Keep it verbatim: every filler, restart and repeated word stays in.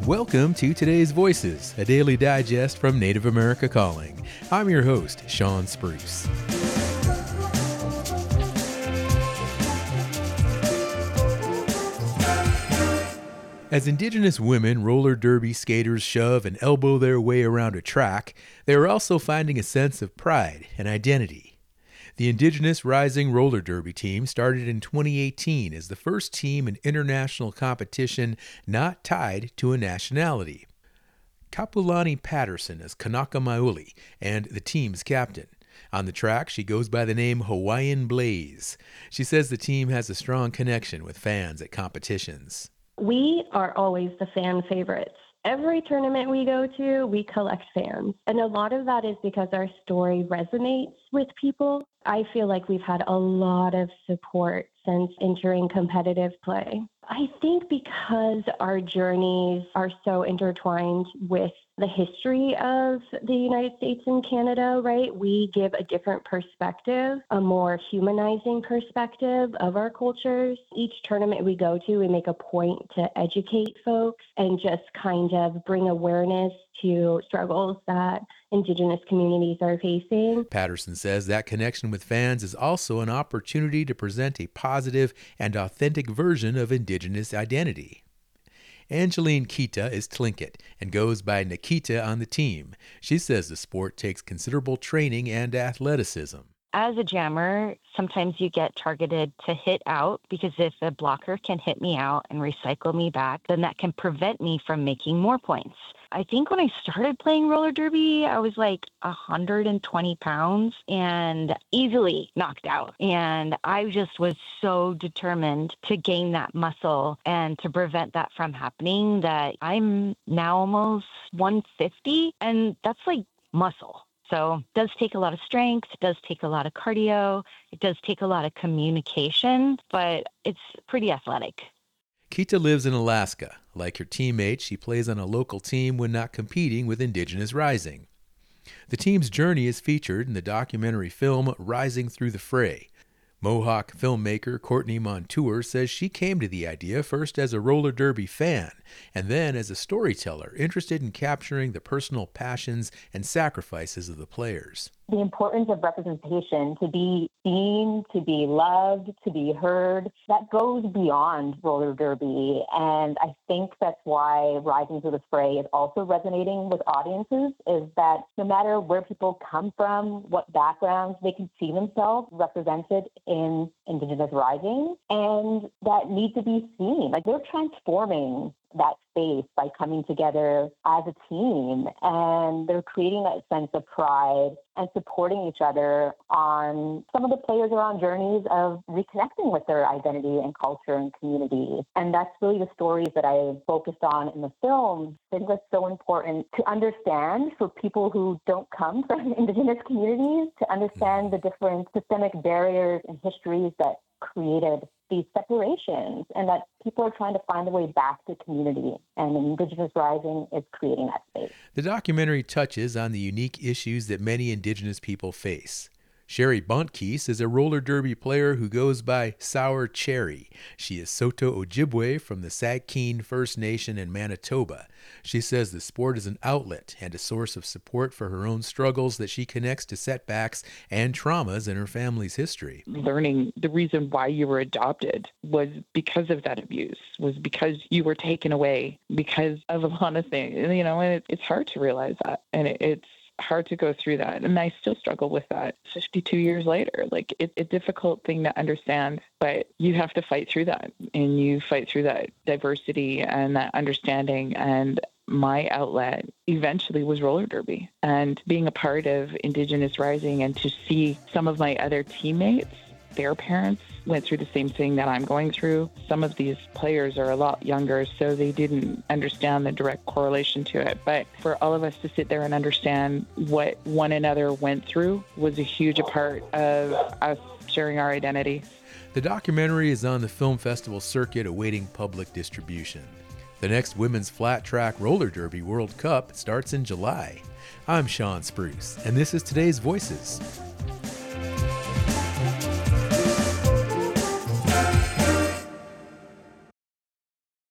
Welcome to today's Voices, a daily digest from Native America Calling. I'm your host, Sean Spruce. As Indigenous women roller derby skaters shove and elbow their way around a track, they are also finding a sense of pride and identity. The Indigenous Rising Roller Derby team started in twenty eighteen as the first team in international competition not tied to a nationality. Kapulani Patterson is Kanaka Maoli and the team's captain. On the track, she goes by the name Hawaiian Blaze. She says the team has a strong connection with fans at competitions. We are always the fan favorites. Every tournament we go to, we collect fans. And a lot of that is because our story resonates with people. I feel like we've had a lot of support since entering competitive play. I think because our journeys are so intertwined with the history of the United States and Canada, right? We give a different perspective, a more humanizing perspective of our cultures. Each tournament we go to, we make a point to educate folks and just kind of bring awareness to struggles that Indigenous communities are facing. Patterson says that connection with fans is also an opportunity to present a positive and authentic version of Indigenous identity. Angeline Kita is Tlingit and goes by Nikita on the team. She says the sport takes considerable training and athleticism. As a jammer, sometimes you get targeted to hit out because if a blocker can hit me out and recycle me back, then that can prevent me from making more points. I think when I started playing roller derby, I was like one hundred twenty pounds and easily knocked out. And I just was so determined to gain that muscle and to prevent that from happening that I'm now almost one fifty, and that's like muscle. So it does take a lot of strength, it does take a lot of cardio, it does take a lot of communication, but it's pretty athletic. Kita lives in Alaska. Like her teammates, she plays on a local team when not competing with Indigenous Rising. The team's journey is featured in the documentary film Rising Through the Fray. Mohawk filmmaker Courtney Montour says she came to the idea first as a roller derby fan and then as a storyteller interested in capturing the personal passions and sacrifices of the players. The importance of representation, to be seen, to be loved, to be heard, that goes beyond roller derby. And I think that's why Rising Through the Fray is also resonating with audiences, is that no matter where people come from, what backgrounds, they can see themselves represented in Indigenous Rising, and that need to be seen. Like, they're transforming that space by coming together as a team, and they're creating that sense of pride and supporting each other on some of the players are on journeys of reconnecting with their identity and culture and community. And that's really the stories that I focused on in the film. I think that's so important to understand for people who don't come from Indigenous communities, to understand the different systemic barriers and histories that created these separations, and that people are trying to find a way back to community, and Indigenous Rising is creating that space. The documentary touches on the unique issues that many Indigenous people face. Sherry Bontkees is a roller derby player who goes by Sour Cherry. She is Saulteaux Ojibwe from the Saugeen First Nation in Manitoba. She says the sport is an outlet and a source of support for her own struggles that she connects to setbacks and traumas in her family's history. Learning the reason why you were adopted was because of that abuse, was because you were taken away because of a lot of things, you know, and it, it's hard to realize that. And it, it's hard to go through that, and I still struggle with that fifty-two years later. Like, it's a difficult thing to understand, but you have to fight through that, and you fight through that diversity and that understanding. And my outlet eventually was roller derby, and being a part of Indigenous Rising, and to see some of my other teammates, their parents went through the same thing that I'm going through. Some of these players are a lot younger, so they didn't understand the direct correlation to it. But for all of us to sit there and understand what one another went through was a huge part of us sharing our identity. The documentary is on the film festival circuit awaiting public distribution. The next Women's Flat Track Roller Derby World Cup starts in July. I'm Sean Spruce, and this is today's Voices.